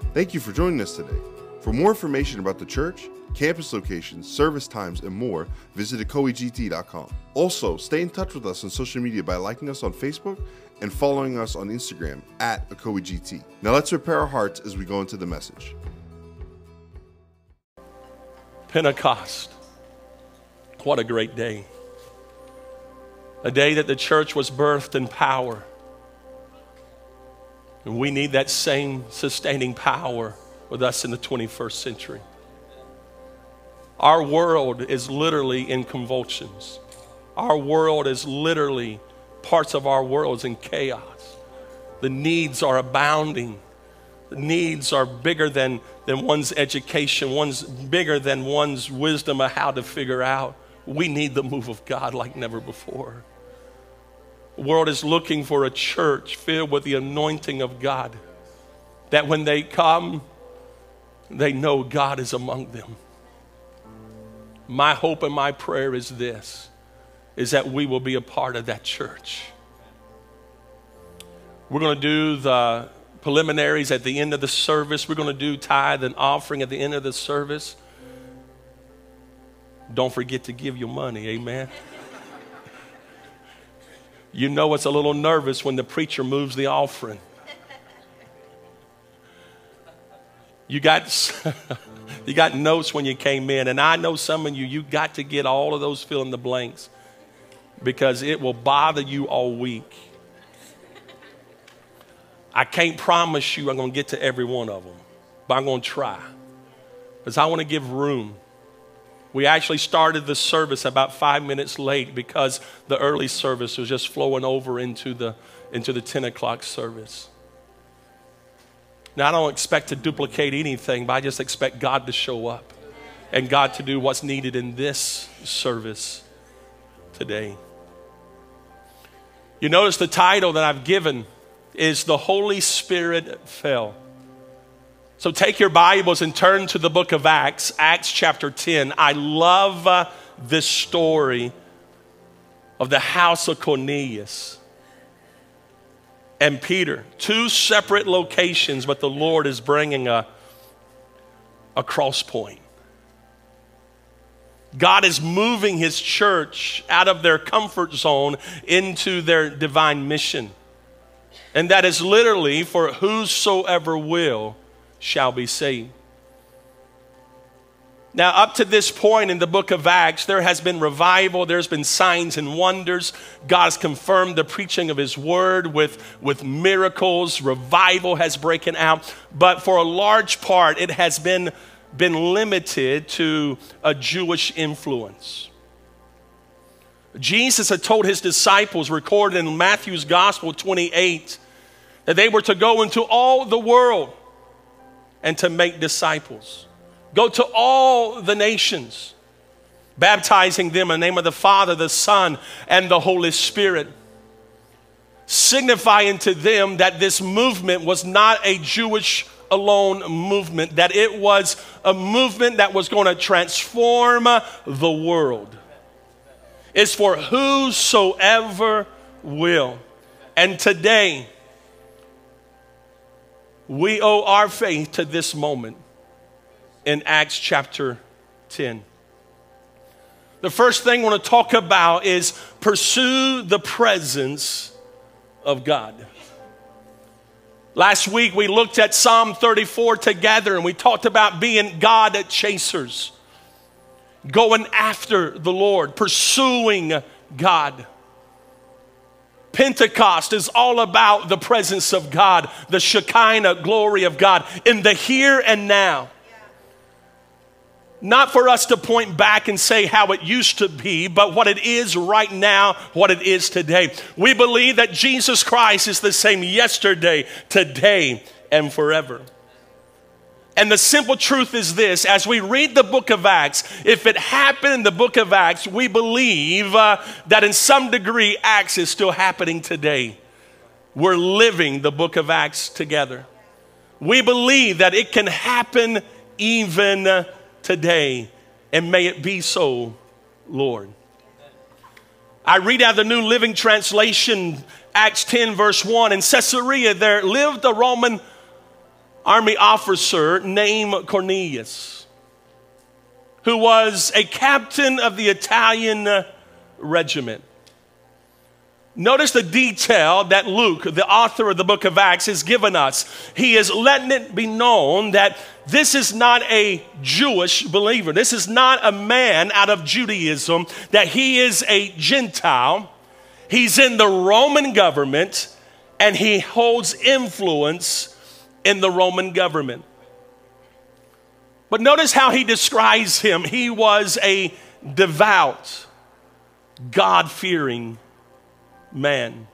Thank you for joining us today. For more information about the church, campus locations, service times, and more, visit ecoegt.com. Also, stay in touch with us on social media by liking us on Facebook and following us on Instagram at ecoegt. Now let's prepare our hearts as we go into the message. Pentecost. What a great day. A day that the church was birthed in power. And we need that same sustaining power with us in the 21st century. Our world is literally in convulsions. Our world is literally, parts of our world is in chaos. The needs are abounding. The needs are bigger than one's education. One's bigger than one's wisdom of how to figure out. We need the move of God like never before. The world is looking for a church filled with the anointing of God, that when they come, they know God is among them. My hope and my prayer is this, is that we will be a part of that church. We're going to do the preliminaries at the end of the service. We're going to do tithe and offering at the end of the service. Don't forget to give your money, amen? You know it's a little nervous when the preacher moves the offering. You got notes when you came in, and I know some of you got to get all of those fill in the blanks because it will bother you all week. I can't promise you I'm going to get to every one of them, but I'm going to try because I want to give room. We actually started the service about 5 minutes late because the early service was just flowing over into the 10 o'clock service. Now, I don't expect to duplicate anything, but I just expect God to show up and God to do what's needed in this service today. You notice the title that I've given is The Holy Spirit Fell. So take your Bibles and turn to the book of Acts, Acts chapter 10. I love this story of the house of Cornelius and Peter. Two separate locations, but the Lord is bringing a cross point. God is moving his church out of their comfort zone into their divine mission. And that is literally for whosoever will shall be saved. Now, up to this point in the book of Acts, there has been revival. There's been signs and wonders. God has confirmed the preaching of his word with miracles. Revival has broken out. But for a large part, it has been limited to a Jewish influence. Jesus had told his disciples, recorded in Matthew's Gospel 28, that they were to go into all the world and to make disciples. Go to all the nations, baptizing them in the name of the Father, the Son, and the Holy Spirit, signifying to them that this movement was not a Jewish alone movement, that it was a movement that was going to transform the world. It's for whosoever will. And today, we owe our faith to this moment in Acts chapter 10. The first thing I want to talk about is pursue the presence of God. Last week we looked at Psalm 34 together and we talked about being God chasers, going after the Lord, pursuing God. Pentecost is all about the presence of God, the Shekinah glory of God in the here and now. Not for us to point back and say how it used to be, but what it is right now, what it is today. We believe that Jesus Christ is the same yesterday, today, and forever. And the simple truth is this: as we read the book of Acts, if it happened in the book of Acts, we believe that in some degree Acts is still happening today. We're living the book of Acts together. We believe that it can happen even today, and may it be so, Lord. I read out the New Living Translation, Acts 10 verse 1. In Caesarea there lived a Roman army officer named Cornelius, who was a captain of the Italian regiment. Notice the detail that Luke, the author of the book of Acts, has given us. He is letting it be known that this is not a Jewish believer. This is not a man out of Judaism, that he is a Gentile. He's in the Roman government, and he holds influence in the Roman government. But notice how he describes him. He was a devout, God-fearing man,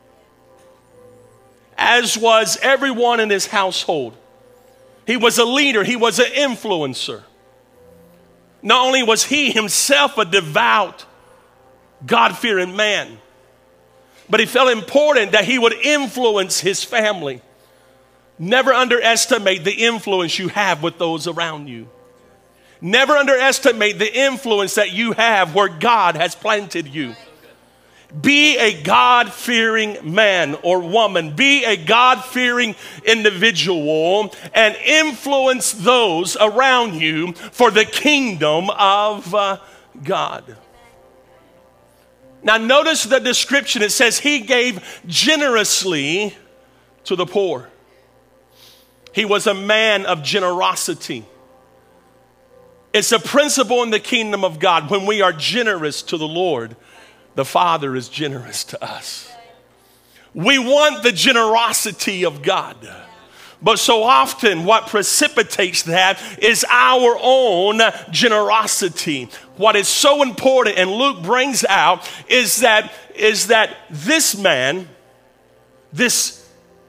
as was everyone in his household. He was a leader. He was an influencer. Not only was he himself a devout, God-fearing man, but he felt important that he would influence his family. Never underestimate the influence you have with those around you. Never underestimate the influence that you have where God has planted you. Be a God-fearing man or woman. Be a God-fearing individual and influence those around you for the kingdom of God. Now notice the description. It says he gave generously to the poor. He was a man of generosity. It's a principle in the kingdom of God. When we are generous to the Lord, the Father is generous to us. We want the generosity of God. But so often what precipitates that is our own generosity. What is so important, and Luke brings out, is that this man, this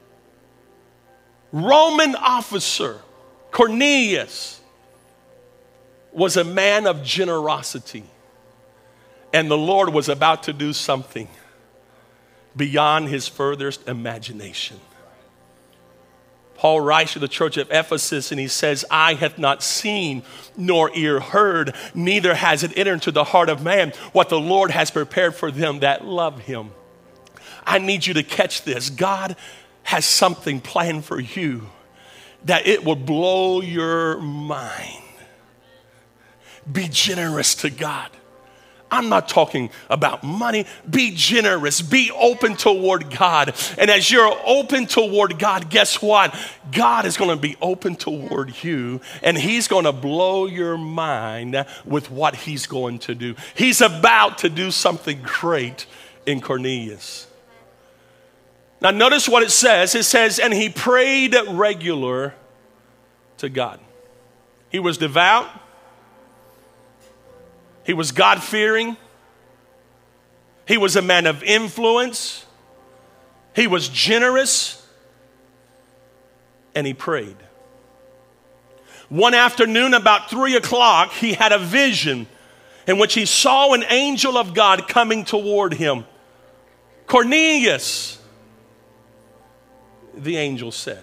Roman officer, Cornelius, was a man of generosity. And the Lord was about to do something beyond his furthest imagination. Paul writes to the church of Ephesus and he says, "Eye hath not seen, nor ear heard, neither has it entered into the heart of man what the Lord has prepared for them that love him." I need you to catch this. God has something planned for you that it will blow your mind. Be generous to God. I'm not talking about money. Be generous. Be open toward God. And as you're open toward God, guess what? God is going to be open toward you, and he's going to blow your mind with what he's going to do. He's about to do something great in Cornelius. Now notice what it says. It says, and he prayed regular to God. He was devout. He was God-fearing. He was a man of influence. He was generous. And he prayed. One afternoon about 3 o'clock, he had a vision in which he saw an angel of God coming toward him. "Cornelius," the angel said.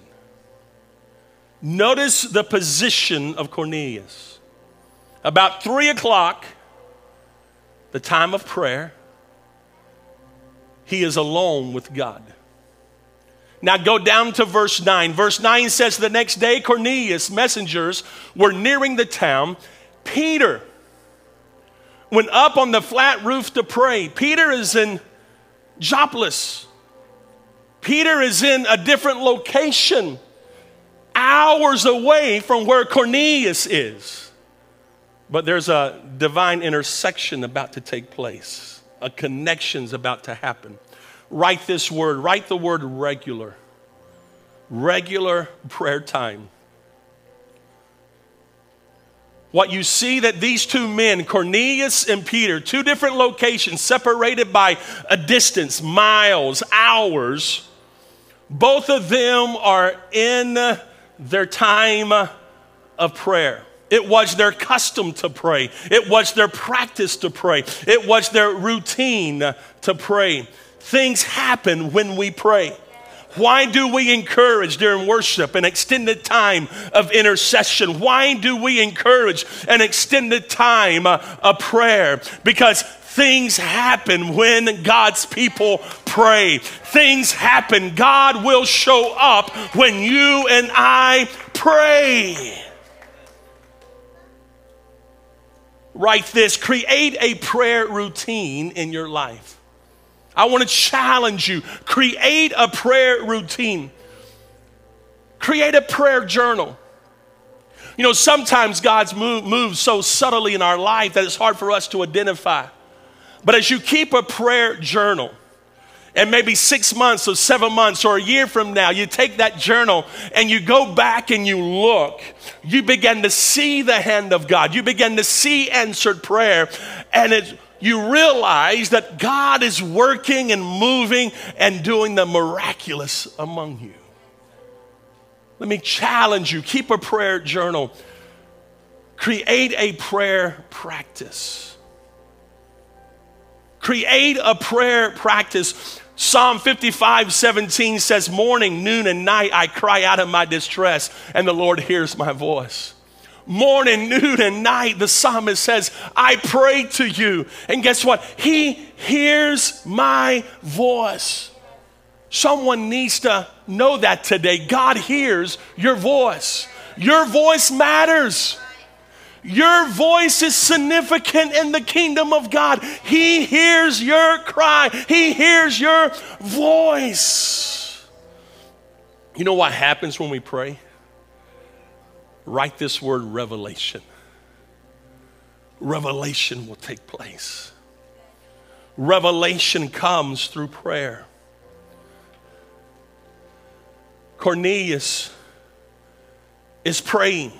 Notice the position of Cornelius. About 3 o'clock, the time of prayer, he is alone with God. Now go down to verse 9. Verse 9 says, the next day Cornelius' messengers were nearing the town. Peter went up on the flat roof to pray. Peter is in Jopless. Peter is in a different location, hours away from where Cornelius is. But there's a divine intersection about to take place. A connection's about to happen. Write this word. Write the word regular. Regular prayer time. What you see that these two men, Cornelius and Peter, two different locations separated by a distance, miles, hours, both of them are in their time of prayer. It was their custom to pray. It was their practice to pray. It was their routine to pray. Things happen when we pray. Why do we encourage during worship an extended time of intercession? Why do we encourage an extended time of prayer? Because things happen when God's people pray. Things happen. God will show up when you and I pray. pray. Write this, create a prayer routine in your life. I want to challenge you, create a prayer routine. Create a prayer journal. You know, sometimes God's moves so subtly in our life that it's hard for us to identify. But as you keep a prayer journal, and maybe 6 months or 7 months or a year from now, you take that journal and you go back and you look, you begin to see the hand of God. You begin to see answered prayer, and you realize that God is working and moving and doing the miraculous among you. Let me challenge you, keep a prayer journal. Create a prayer practice. Create a prayer practice. Psalm 55:17 says, morning, noon, and night I cry out in my distress, and the Lord hears my voice. Morning, noon, and night, the psalmist says, I pray to you. And guess what? He hears my voice. Someone needs to know that today. God hears your voice. Your voice matters. Your voice is significant in the kingdom of God. He hears your cry. He hears your voice. You know what happens when we pray? Write this word, revelation. Revelation will take place. Revelation comes through prayer. Cornelius is praying.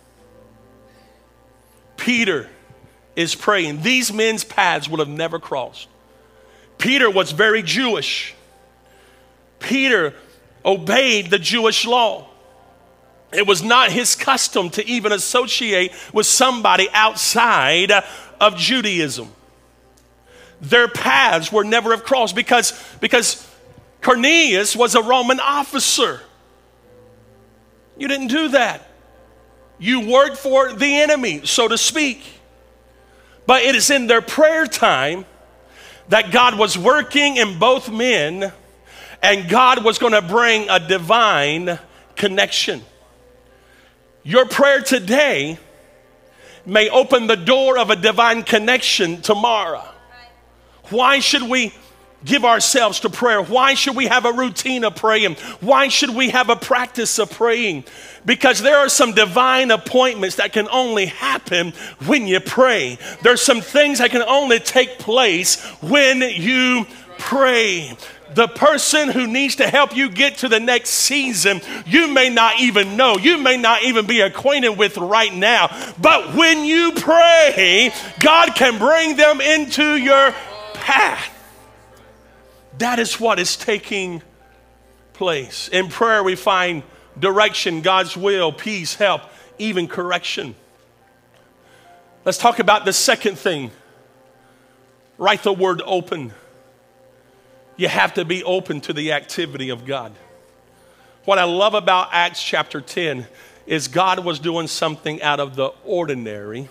Peter is praying. These men's paths would have never crossed. Peter was very Jewish. Peter obeyed the Jewish law. It was not his custom to even associate with somebody outside of Judaism. Their paths were never have crossed because Cornelius was a Roman officer. You didn't do that. You worked for the enemy, so to speak. But it is in their prayer time that God was working in both men, and God was going to bring a divine connection. Your prayer today may open the door of a divine connection tomorrow. Why should we give ourselves to prayer? Why should we have a routine of praying? Why should we have a practice of praying? Because there are some divine appointments that can only happen when you pray. There's some things that can only take place when you pray. The person who needs to help you get to the next season, you may not even know. You may not even be acquainted with right now. But when you pray, God can bring them into your path. That is what is taking place. In prayer, we find direction, God's will, peace, help, even correction. Let's talk about the second thing. Write the word open. You have to be open to the activity of God. What I love about Acts chapter 10 is God was doing something out of the ordinary.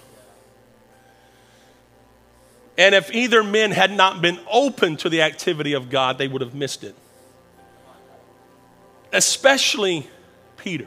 And if either men had not been open to the activity of God, they would have missed it. Especially Peter.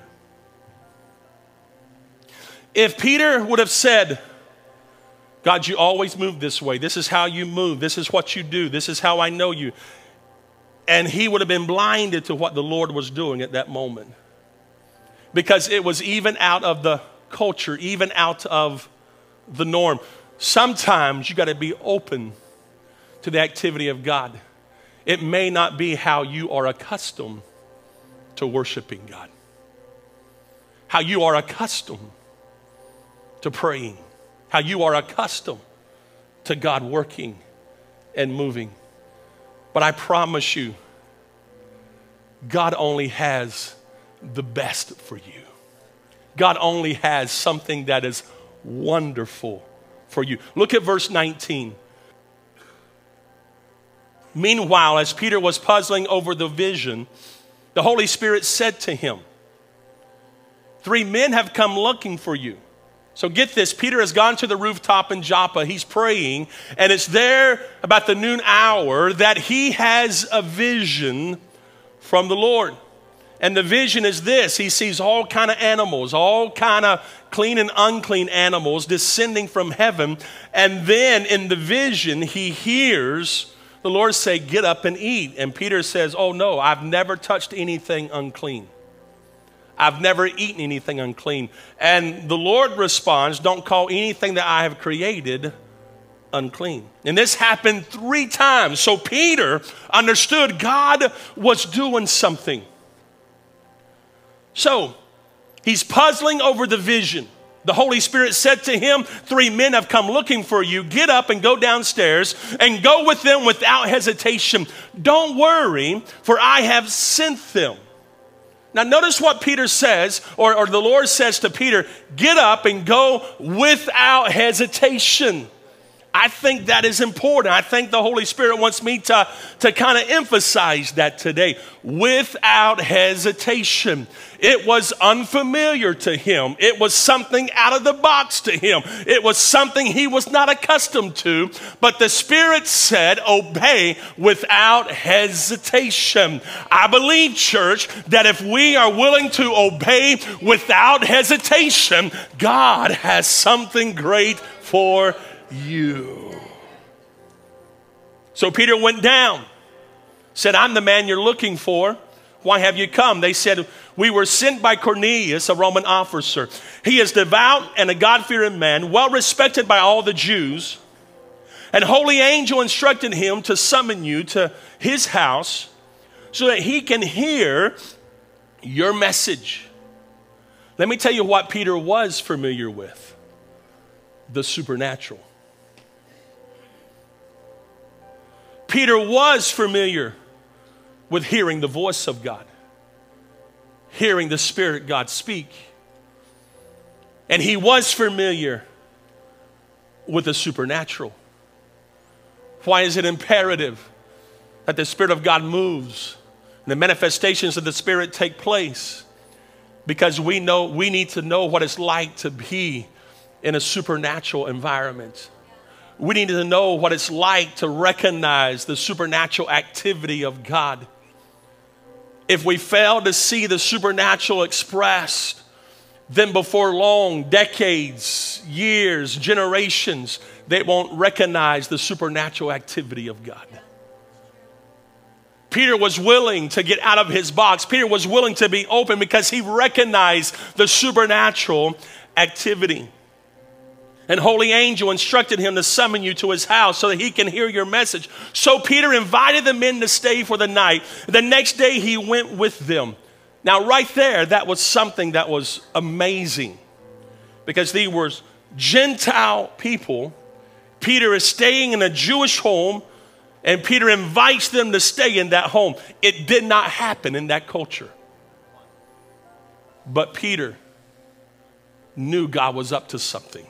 If Peter would have said, God, you always move this way. This is how you move. This is what you do. This is how I know you. And he would have been blinded to what the Lord was doing at that moment. Because it was even out of the culture, even out of the norm. Sometimes you got to be open to the activity of God. It may not be how you are accustomed to worshiping God. How you are accustomed to praying. How you are accustomed to God working and moving. But I promise you, God only has the best for you. God only has something that is wonderful for you. Look at verse 19. Meanwhile, as Peter was puzzling over the vision, the Holy Spirit said to him, 3 men have come looking for you. So get this, Peter has gone to the rooftop in Joppa. He's praying, and it's there about the noon hour that he has a vision from the Lord. And the vision is this. He sees all kind of animals, all kind of clean and unclean animals descending from heaven. And then in the vision, he hears the Lord say, get up and eat. And Peter says, oh no, I've never touched anything unclean. I've never eaten anything unclean. And the Lord responds, don't call anything that I have created unclean. And this happened 3 times. So Peter understood God was doing something. So he's puzzling over the vision. The Holy Spirit said to him, 3 men have come looking for you. Get up and go downstairs and go with them without hesitation. Don't worry, for I have sent them. Now notice what Peter says, or the Lord says to Peter, get up and go without hesitation. I think that is important. I think the Holy Spirit wants me to kind of emphasize that today. Without hesitation. It was unfamiliar to him. It was something out of the box to him. It was something he was not accustomed to. But the Spirit said, obey without hesitation. I believe, church, that if we are willing to obey without hesitation, God has something great for you. So Peter went down, said, I'm the man you're looking for. Why have you come? They said, we were sent by Cornelius, a Roman officer. He is devout and a God-fearing man, well respected by all the Jews. An holy angel instructed him to summon you to his house so that he can hear your message. Let me tell you what Peter was familiar with: the supernatural. Peter was familiar with hearing the voice of God, hearing the Spirit God speak. And he was familiar with the supernatural. Why is it imperative that the Spirit of God moves and the manifestations of the Spirit take place? Because we need to know what it's like to be in a supernatural environment. We need to know what it's like to recognize the supernatural activity of God. If we fail to see the supernatural expressed, then before long, decades, years, generations, they won't recognize the supernatural activity of God. Peter was willing to get out of his box. Peter was willing to be open because he recognized the supernatural activity. An holy angel instructed him to summon you to his house so that he can hear your message. So Peter invited the men to stay for the night. The next day he went with them. Now right there, that was something that was amazing, because these were Gentile people. Peter is staying in a Jewish home, and Peter invites them to stay in that home. It did not happen in that culture. But Peter knew God was up to something.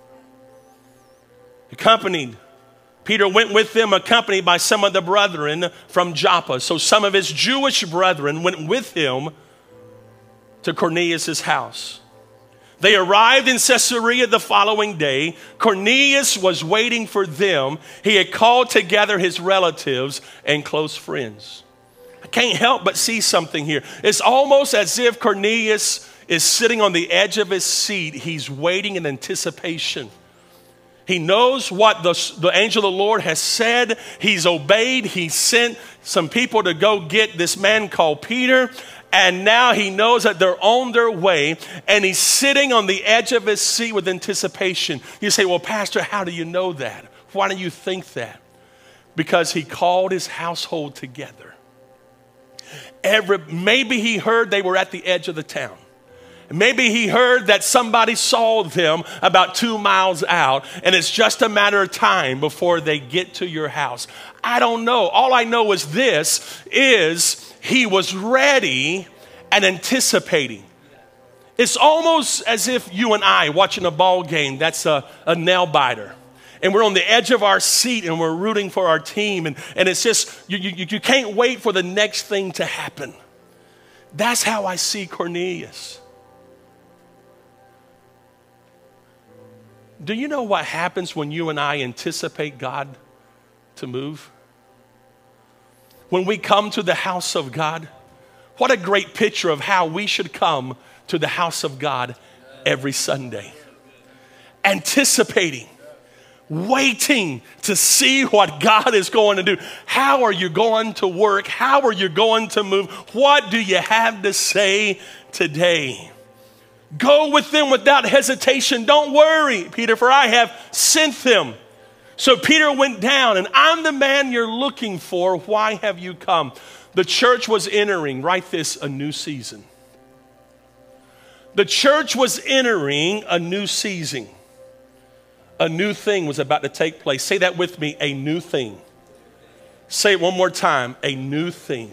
Peter went with them, accompanied by some of the brethren from Joppa. So some of his Jewish brethren went with him to Cornelius' house. They arrived in Caesarea the following day. Cornelius was waiting for them. He had called together his relatives and close friends. I can't help but see something here. It's almost as if Cornelius is sitting on the edge of his seat. He's waiting in anticipation. He knows what the angel of the Lord has said. He's obeyed. He sent some people to go get this man called Peter. And now he knows that they're on their way. And he's sitting on the edge of his seat with anticipation. You say, well, Pastor, how do you know that? Why do you think that? Because he called his household together. Maybe he heard they were at the edge of the town. Maybe he heard that somebody saw them about 2 miles out, and it's just a matter of time before they get to your house. I don't know. All I know is he was ready and anticipating. It's almost as if you and I watching a ball game that's a nail biter. And we're on the edge of our seat and we're rooting for our team. And it's just, you can't wait for the next thing to happen. That's how I see Cornelius. Do you know what happens when you and I anticipate God to move? When we come to the house of God, What a great picture of how we should come to the house of God every Sunday. Anticipating, waiting to see what God is going to do. How are you going to work? How are you going to move? What do you have to say today? Go with them without hesitation. Don't worry, Peter, for I have sent them. So Peter went down, and I'm the man you're looking for. Why have you come? The church was entering, write this, a new season. The church was entering a new season. A new thing was about to take place. Say that with me, a new thing. Say it one more time, a new thing.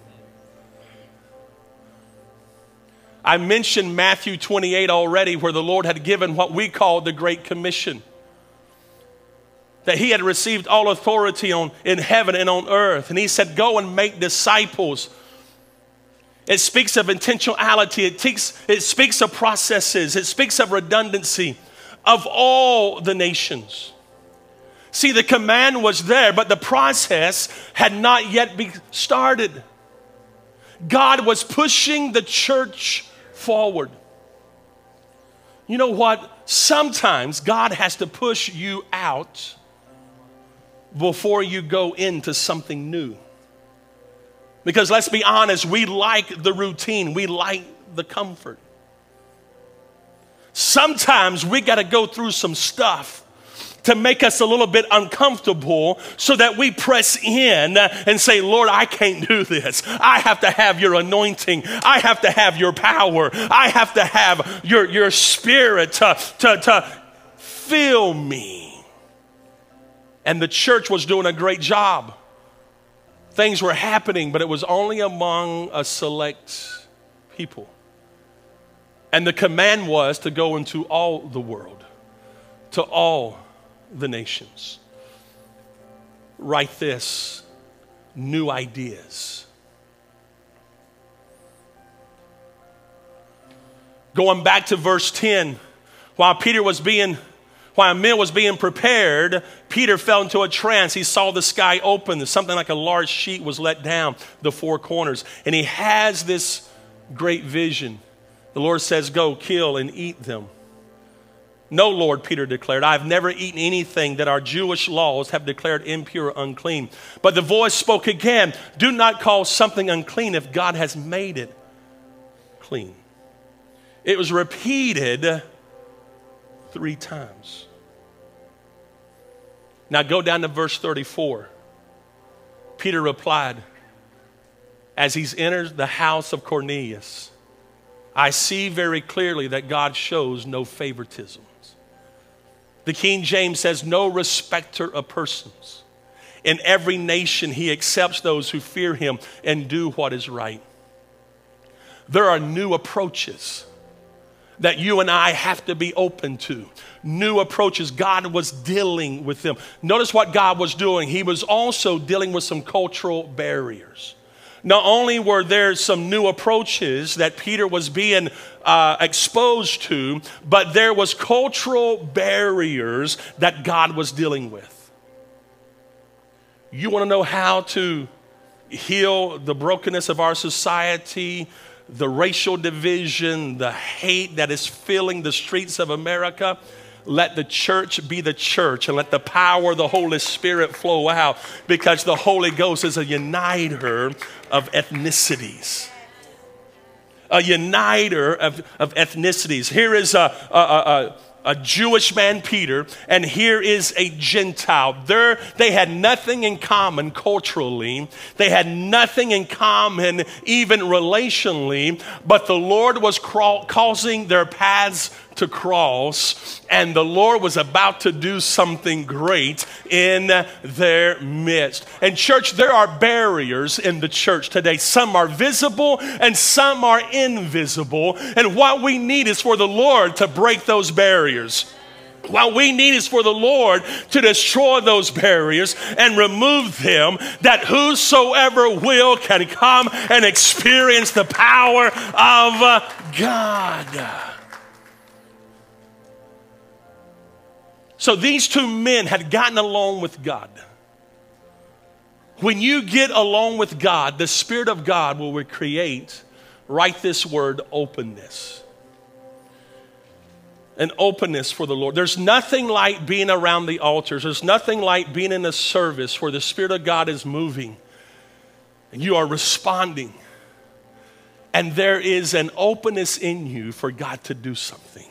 I mentioned Matthew 28 already, where the Lord had given what we call the Great Commission. That he had received all authority in heaven and on earth. And he said, go and make disciples. It speaks of intentionality. It speaks of processes. It speaks of redundancy of all the nations. See, the command was there, but the process had not yet been started. God was pushing the church forward. You know what? Sometimes God has to push you out before you go into something new. Because let's be honest, we like the routine. We like the comfort. Sometimes we got to go through some stuff to make us a little bit uncomfortable so that we press in and say, Lord, I can't do this. I have to have your anointing. I have to have your power. I have to have your spirit to fill me. And the church was doing a great job. Things were happening, but it was only among a select people. And the command was to go into all the world, to all the nations. Write this, new ideas. Going back to verse 10, while a meal was being prepared, Peter fell into a trance. He saw the sky open. Something like a large sheet was let down the four corners. And he has this great vision. The Lord says, go, kill and eat them. No, Lord, Peter declared, I have never eaten anything that our Jewish laws have declared impure or unclean. But the voice spoke again, do not call something unclean if God has made it clean. It was repeated 3 times. Now go down to verse 34. Peter replied, as he's entered the house of Cornelius, I see very clearly that God shows no favoritisms. The King James says, no respecter of persons. In every nation he accepts those who fear him and do what is right. There are new approaches that you and I have to be open to. New approaches. God was dealing with them. Notice what God was doing. He was also dealing with some cultural barriers. Not only were there some new approaches that Peter was being exposed to, but there was cultural barriers that God was dealing with. You want to know how to heal the brokenness of our society, the racial division, the hate that is filling the streets of America? Let the church be the church and let the power of the Holy Spirit flow out, because the Holy Ghost is a uniter of ethnicities. A uniter of ethnicities. Here is a Jewish man, Peter, and here is a Gentile. They had nothing in common culturally. They had nothing in common even relationally, but the Lord was causing their paths to cross, and the Lord was about to do something great in their midst. And church, there are barriers in the church today. Some are visible and some are invisible. And what we need is for the Lord to break those barriers. What we need is for the Lord to destroy those barriers and remove them, that whosoever will can come and experience the power of God. So these two men had gotten along with God. When you get along with God, the Spirit of God will create, write this word, openness. An openness for the Lord. There's nothing like being around the altars. There's nothing like being in a service where the Spirit of God is moving and you are responding. And there is an openness in you for God to do something.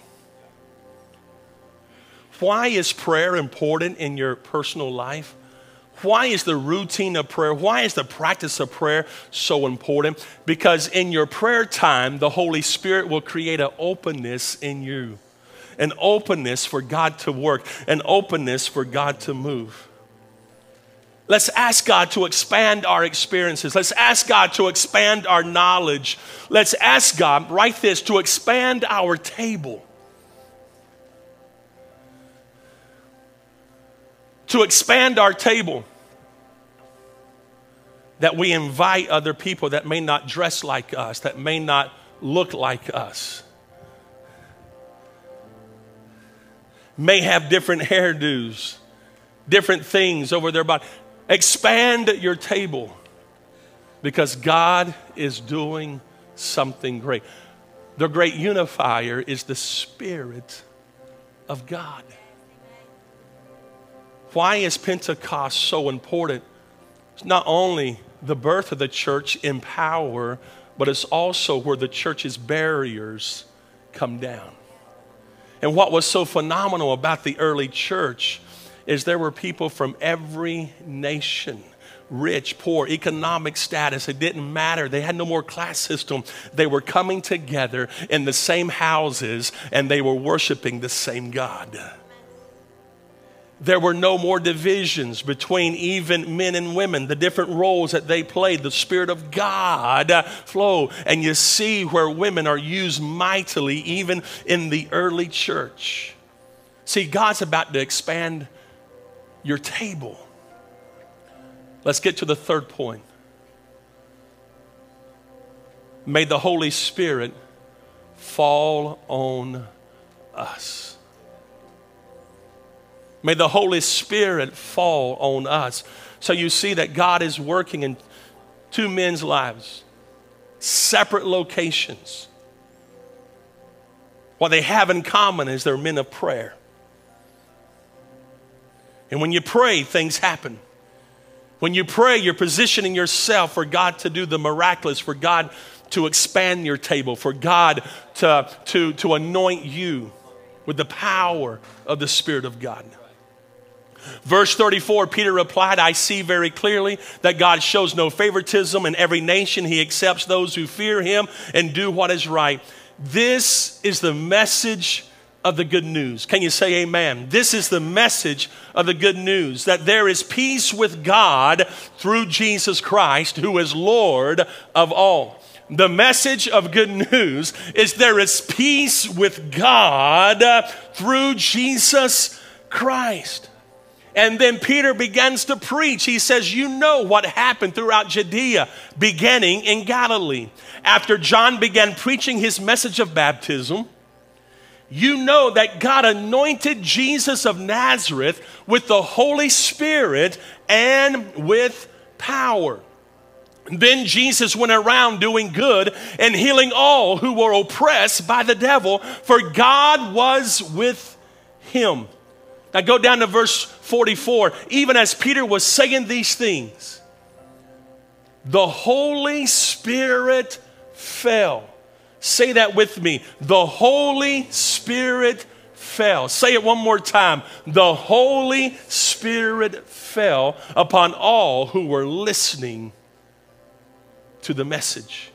Why is prayer important in your personal life? Why is the routine of prayer, why is the practice of prayer so important? Because in your prayer time, the Holy Spirit will create an openness in you. An openness for God to work, an openness for God to move. Let's ask God to expand our experiences. Let's ask God to expand our knowledge. Let's ask God, write this, to expand our table. To expand our table. That we invite other people that may not dress like us, that may not look like us. May have different hairdos, different things over their body. Expand your table because God is doing something great. The great unifier is the Spirit of God. Why is Pentecost so important? It's not only the birth of the church in power, but it's also where the church's barriers come down. And what was so phenomenal about the early church is there were people from every nation, rich, poor, economic status. It didn't matter. They had no more class system. They were coming together in the same houses and they were worshiping the same God. There were no more divisions between even men and women, the different roles that they played. The Spirit of God flowed. And you see where women are used mightily, even in the early church. See, God's about to expand your table. Let's get to the third point. May the Holy Spirit fall on us. May the Holy Spirit fall on us. So you see that God is working in two men's lives, separate locations. What they have in common is they're men of prayer. And when you pray, things happen. When you pray, you're positioning yourself for God to do the miraculous, for God to expand your table, for God to anoint you with the power of the Spirit of God. Verse 34, Peter replied, I see very clearly that God shows no favoritism. In every nation he accepts those who fear him and do what is right. This is the message of the good news. Can you say amen? This is the message of the good news, that there is peace with God through Jesus Christ, who is Lord of all. The message of good news is there is peace with God through Jesus Christ. And then Peter begins to preach. He says, you know what happened throughout Judea, beginning in Galilee. After John began preaching his message of baptism, you know that God anointed Jesus of Nazareth with the Holy Spirit and with power. Then Jesus went around doing good and healing all who were oppressed by the devil, for God was with him. Now go down to verse 44. Even as Peter was saying these things, the Holy Spirit fell. Say that with me. The Holy Spirit fell. Say it one more time. The Holy Spirit fell upon all who were listening to the message.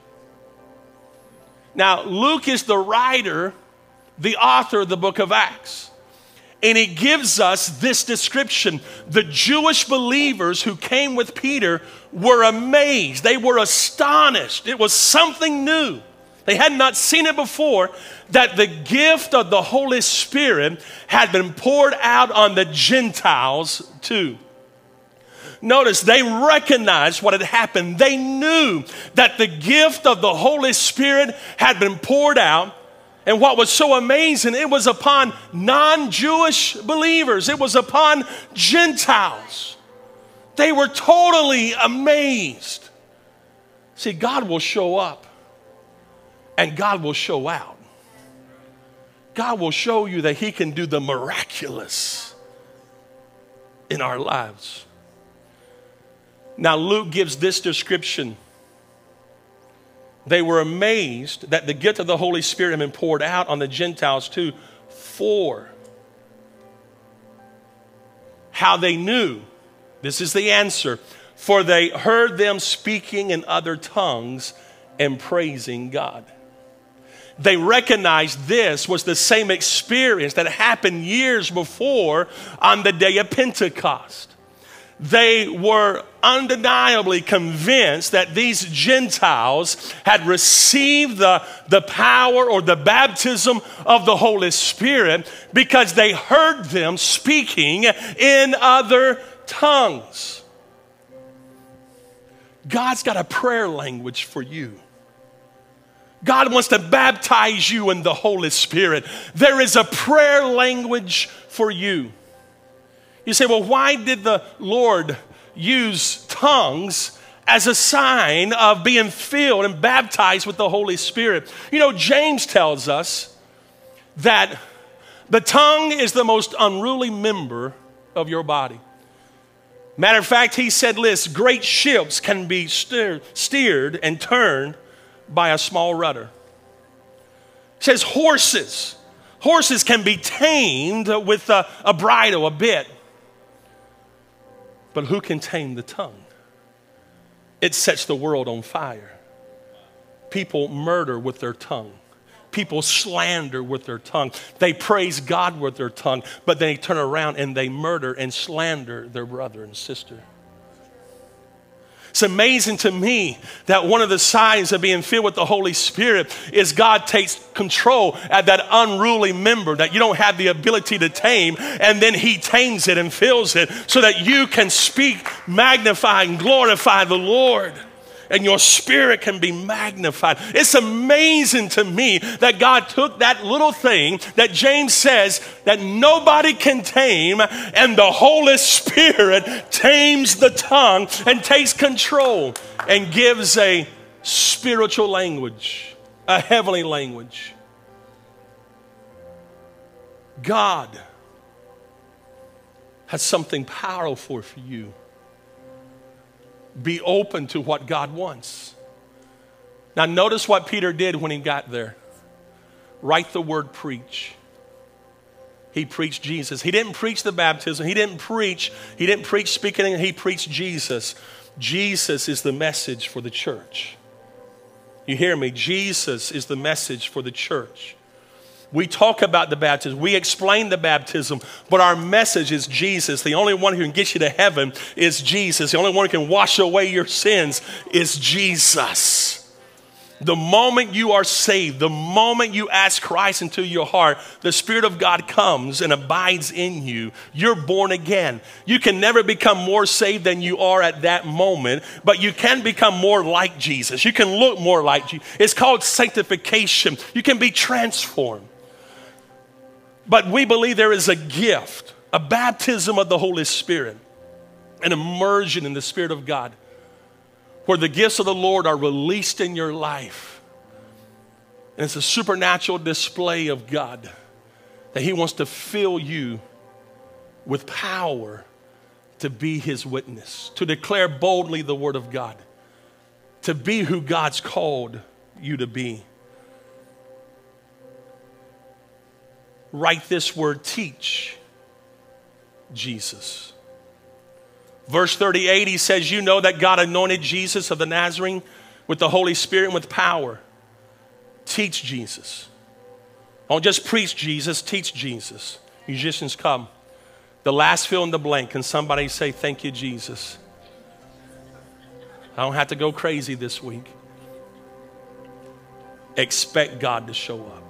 Now, Luke is the writer, the author of the book of Acts. And he gives us this description. The Jewish believers who came with Peter were amazed. They were astonished. It was something new. They had not seen it before, that the gift of the Holy Spirit had been poured out on the Gentiles too. Notice, they recognized what had happened. They knew that the gift of the Holy Spirit had been poured out. And what was so amazing, it was upon non-Jewish believers. It was upon Gentiles. They were totally amazed. See, God will show up and God will show out. God will show you that he can do the miraculous in our lives. Now, Luke gives this description. They were amazed that the gift of the Holy Spirit had been poured out on the Gentiles too. For how they knew, this is the answer, for they heard them speaking in other tongues and praising God. They recognized this was the same experience that happened years before on the day of Pentecost. They were undeniably convinced that these Gentiles had received the power or the baptism of the Holy Spirit because they heard them speaking in other tongues. God's got a prayer language for you. God wants to baptize you in the Holy Spirit. There is a prayer language for you. You say, well, why did the Lord use tongues as a sign of being filled and baptized with the Holy Spirit? You know, James tells us that the tongue is the most unruly member of your body. Matter of fact, he said this, great ships can be steered and turned by a small rudder. He says horses can be tamed with a bridle, a bit. But who can tame the tongue? It sets the world on fire. People murder with their tongue. People slander with their tongue. They praise God with their tongue, but then they turn around and they murder and slander their brother and sister. It's amazing to me that one of the signs of being filled with the Holy Spirit is God takes control at that unruly member that you don't have the ability to tame, and then he tames it and fills it so that you can speak, magnify, and glorify the Lord. And your spirit can be magnified. It's amazing to me that God took that little thing that James says that nobody can tame, and the Holy Spirit tames the tongue and takes control and gives a spiritual language, a heavenly language. God has something powerful for you. Be open to what God wants. Now notice what Peter did when he got there. Write the word preach. He preached Jesus. He didn't preach the baptism. He didn't preach speaking. He preached Jesus. Jesus is the message for the church. You hear me? Jesus is the message for the church. We talk about the baptism. We explain the baptism. But our message is Jesus. The only one who can get you to heaven is Jesus. The only one who can wash away your sins is Jesus. The moment you are saved, the moment you ask Christ into your heart, the Spirit of God comes and abides in you. You're born again. You can never become more saved than you are at that moment, but you can become more like Jesus. You can look more like Jesus. It's called sanctification. You can be transformed. But we believe there is a gift, a baptism of the Holy Spirit, an immersion in the Spirit of God, where the gifts of the Lord are released in your life. And it's a supernatural display of God that he wants to fill you with power to be his witness, to declare boldly the word of God, to be who God's called you to be. Write this word, teach Jesus. Verse 38, he says, you know that God anointed Jesus of the Nazarene with the Holy Spirit and with power. Teach Jesus. Don't just preach Jesus, teach Jesus. Musicians, come. The last fill in the blank. Can somebody say, thank you, Jesus? I don't have to go crazy this week. Expect God to show up.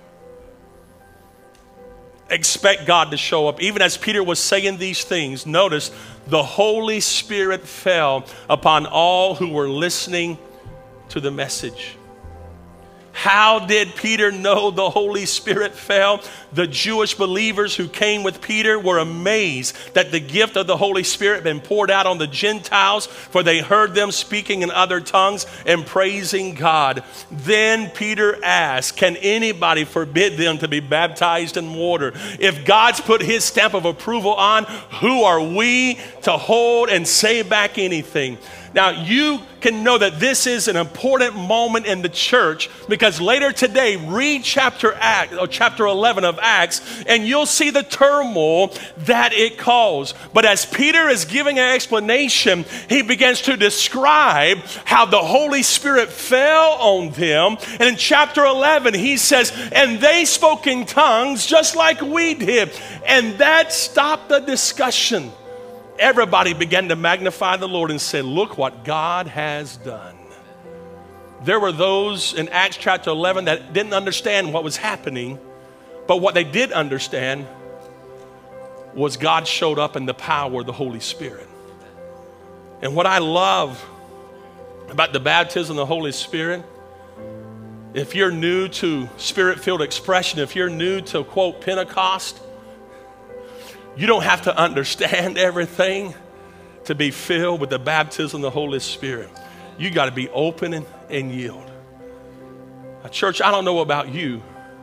Expect God to show up. Even as Peter was saying these things, notice the Holy Spirit fell upon all who were listening to the message. How did Peter know the Holy Spirit fell? The Jewish believers who came with Peter were amazed that the gift of the Holy Spirit had been poured out on the Gentiles, for they heard them speaking in other tongues and praising God. Then Peter asked, can anybody forbid them to be baptized in water? If God's put his stamp of approval on, who are we to hold and say back anything? Now, you can know that this is an important moment in the church, because later today, read chapter 11 of Acts, and you'll see the turmoil that it caused. But as Peter is giving an explanation, he begins to describe how the Holy Spirit fell on them. And in chapter 11, he says, and they spoke in tongues just like we did. And that stopped the discussion. Everybody began to magnify the Lord and say, look what God has done. There were those in Acts chapter 11 that didn't understand what was happening, but what they did understand was God showed up in the power of the Holy Spirit. And what I love about the baptism of the Holy Spirit, if you're new to Spirit-filled expression, if you're new to, quote, Pentecost, you don't have to understand everything to be filled with the baptism of the Holy Spirit. You got to be open and yield. Now, church, I don't know about you,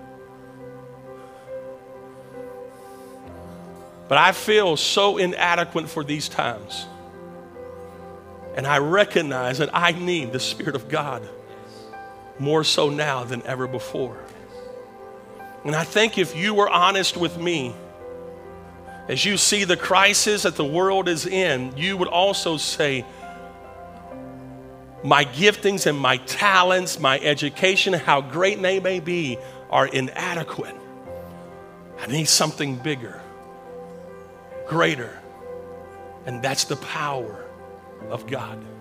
but I feel so inadequate for these times. And I recognize that I need the Spirit of God more so now than ever before. And I think if you were honest with me, as you see the crisis that the world is in, you would also say, my giftings and my talents, my education, how great they may be, are inadequate. I need something bigger, greater, and that's the power of God.